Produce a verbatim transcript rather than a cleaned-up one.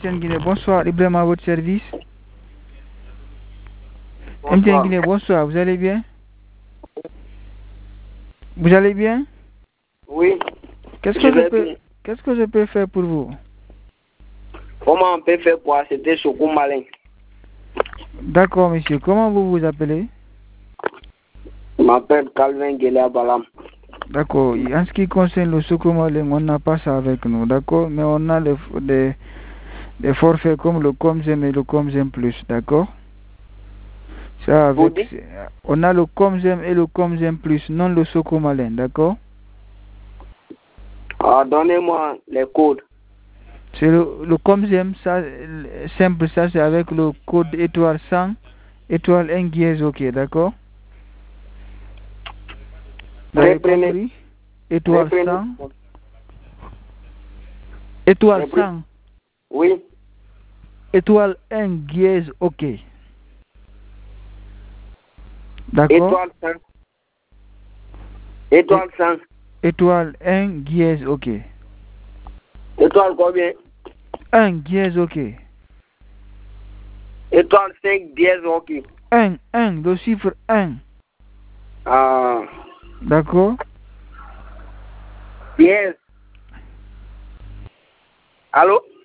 M T N Guinée, bonsoir. Ibrahim à votre service. Bonsoir. M T N Guinée, bonsoir. Vous allez bien? Vous allez bien? Oui. Qu'est-ce Je que je vais peux, bien. qu'est-ce que je peux faire pour vous? Comment on peut faire pour acheter Choco Malin? D'accord, monsieur. Comment vous vous appelez? Je m'appelle Calvin Guélia Balam. D'accord. En ce qui concerne le Sokomaleng, on n'a pas ça avec nous, d'accord? Mais on a les, des, des forfaits comme le Comzem et le Comzem Plus, d'accord? Ça avec, dites? on a le Comzem et le Comzem Plus, non le Sokomaleng, d'accord? Ah, donnez-moi les codes. C'est le, le Comzem, ça, le- simple, ça c'est avec le code étoile cent, étoile un dièse, ok, d'accord? Vous avez Reprenez. compris? Étoile Reprenez. cent, étoile Reprenez. cent, Oui. étoile un dièse, ok. D'accord? Étoile cent. Étoile cent. Étoile un dièse, ok. Étoile combien? un dièse, ok. Étoile cinq dièse, ok. un, un, le chiffre un. Ah, D'accord? dièse. Allô?